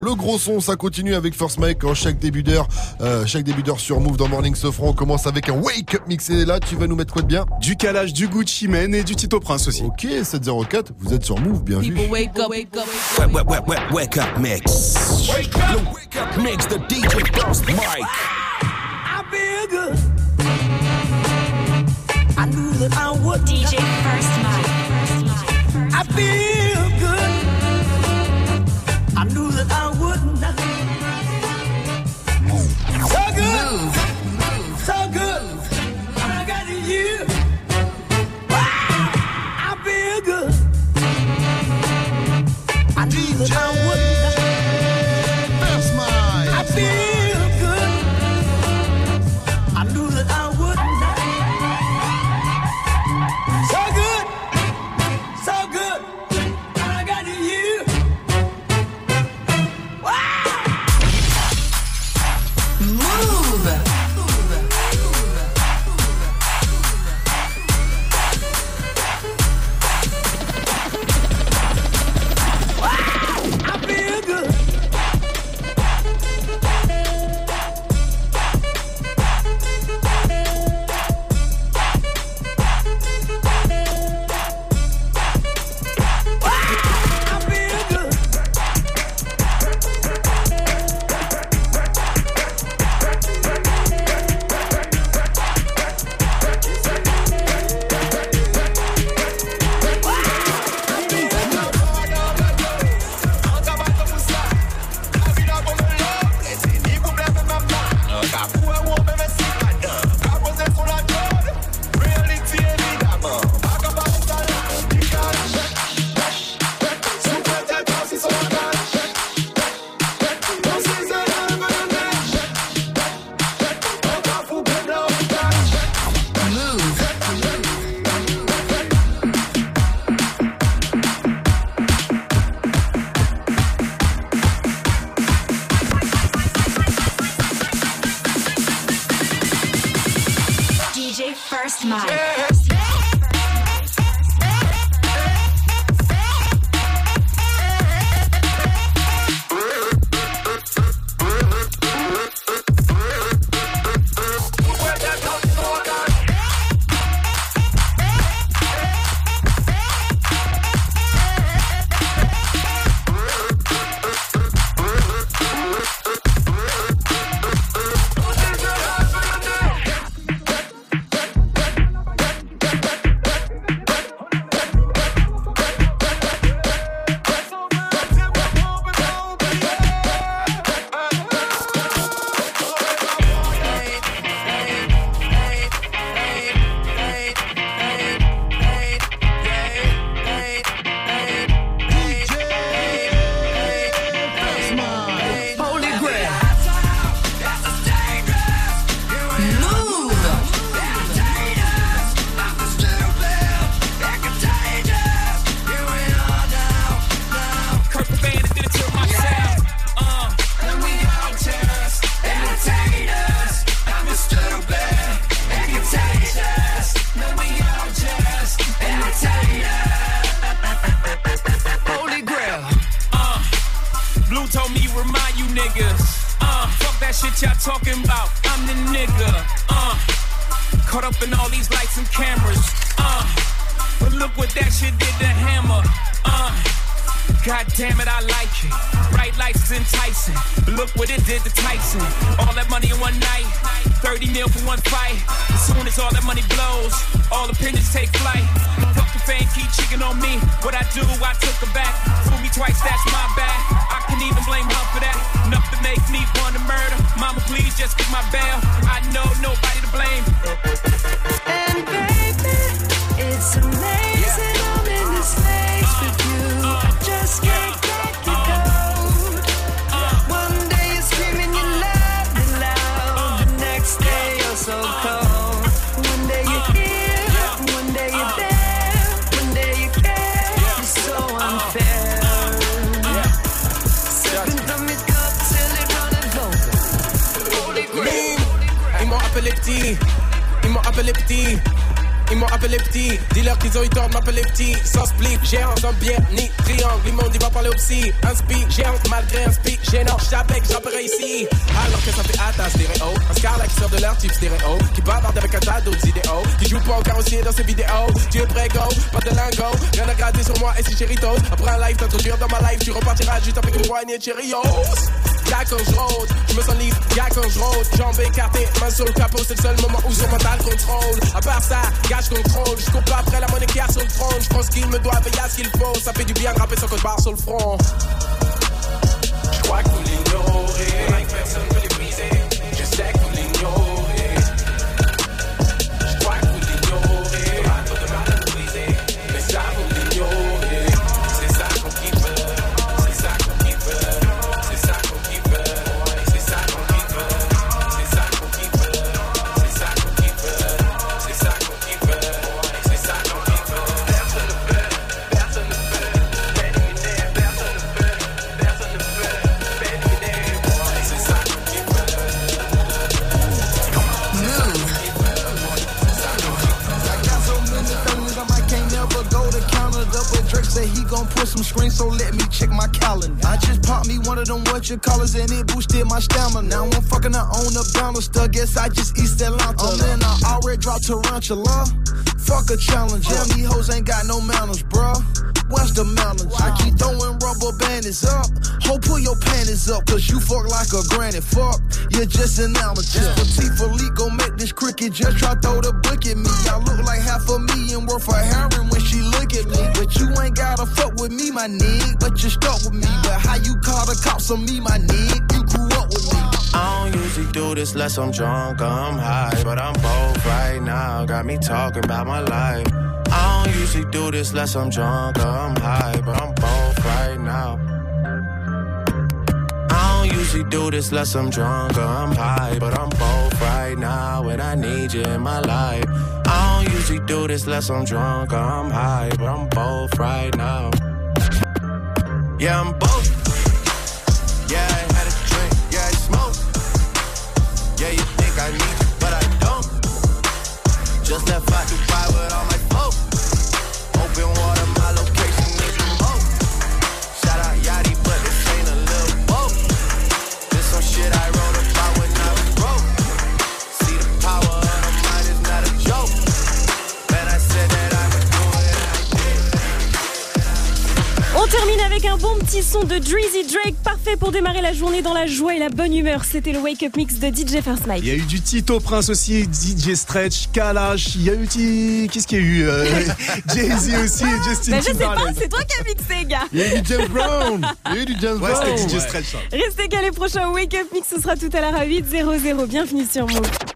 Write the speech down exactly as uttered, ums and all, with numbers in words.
Le gros son, ça continue avec First Mike en chaque début d'heure. Euh, chaque début d'heure sur Move dans Morning Sofran. On commence avec un Wake Up Mix. Et là, tu vas nous mettre quoi de bien? Du Kalash, du Gucci Mane et du Tito Prince aussi. Ok, sept zéro quatre, vous êtes sur Move, bien vu. Wake up, wake up, wake up, wake up, wake up mix. Wake up, the wake up mix. The D J First Mike. I feel good. I knew that I would. D J First Mike. I feel good. I knew that I wouldn't. So good, move. So good. I got you. Wow, I feel good. I knew that I wouldn't. First Mike. I feel good. I knew that I wouldn't. So good, so good. I got you. ils m'ont appelé petit. Dis-leur qu'ils ont eu tort de m'appeler petit. Sans split, géant, sans bien, ni triangle. Ils m'ont dit va parler au psy. Un speak, géant, malgré un speak gênant. J'savais que j'appellerais ici. Alors que ça fait hâte à stéréo. Un Scarla qui sort de leur type stéréo. Qui bavarde avec un tas d'autres idéaux. Qui joue pas au carrossier dans ses vidéos. Tu es prêt, go, pas de lingo. Rien à gratter sur moi et si Chéritos. Après un live, t'as trop dur dans ma life. Tu repartiras juste avec une poignée de Cheerios. Y'a quand j'rôde, j'me sens libre, y'a quand j'rôde. Jambes écartées, main sur le capot, c'est le seul moment où son mental contrôle. À part ça, gage contrôle, j'cours pas après la monnaie qui a sur le trône. J'pense qu'il me doit veiller à ce qu'il faut. Ça fait du bien de rapper son code barre sur le front. J'crois que vous l'ignorez, like personne peut les briser. Je sais que vous l'ignorez. J'crois que vous l'ignorez, pas trop de mal à vous briser. Mais ça vous l'ignorez. C'est ça qu'on kiffe, c'est ça qu'on kiffe. C'est ça qu'on kiffe, c'est ça qu'on kiffe. C'est ça qu'on kiffe, c'est ça qu'on kiffe. C'est ça qu'on kiffe, c'est ça qu'on kiffe. Personne ne peut, personne ne peut éliminer, personne ne peut, personne ne peut éliminer. C'est ça qu'on kiffe. I got so many things I can't never go to Canada, but Drake said he gon' put some screens, so let me check my calendar. I just popped me one of them what you callers and it boosted my stamina. Now I'm fucking her on the banister, guess I just East Atlanta. Oh man, I already dropped Tarantula. Fuck a challenge, damn these hoes ain't got no manners, bruh. What's the manners? I keep throwing rubber bandits up. Ho, pull your panties up, cause you fuck like a granny. Fuck, you're just an amateur. This petite Philippe gon' make this cricket just try throw the book at me. I look like half a million worth of heroin when she look at me. But you ain't gotta fuck with me, my nigga. But you stuck with me. But how you call the cops on me, my nigga? You grew up with me. I don't usually do this less I'm drunk or I'm high, but I'm both right now. Got me talking about my life. I don't usually do this less I'm drunk or I'm high, but I'm both right now. I don't usually do this less I'm drunk or I'm high, but I'm both right now and I need you in my life. I don't usually do this less I'm drunk or I'm high, but I'm both right now. Yeah, I'm both. Yeah, I had a drink, yeah, I smoke. Yeah, you think I need you, but I don't. Just left out Dubai with all my folk. Open water, my location is remote. Shout out Yachty, but this ain't a little boat. This some shit I wrote about when I was broke. See the power of the mind is not a joke. Man, I said that I would do it, I did. On termine avec un bon petit son de Drizzy Drake, parfait pour démarrer la journée dans la joie et la bonne humeur. C'était le Wake Up Mix de D J First Mike. Il y a eu du Tito Prince aussi, D J Stretch, Kalash, il y a eu du... Qu'est-ce qu'il y a eu euh, Jay-Z aussi, et Justin bah, je sais Timberlake. pas, c'est toi qui as mixé, gars. Il y a eu du James Brown. Il y a eu du James Ouais, Brown. c'était D J Stretch. Ça. Restez calés, prochain Wake Up Mix, ce sera tout à l'heure à huit zéro zéro. Bienvenue sur Move.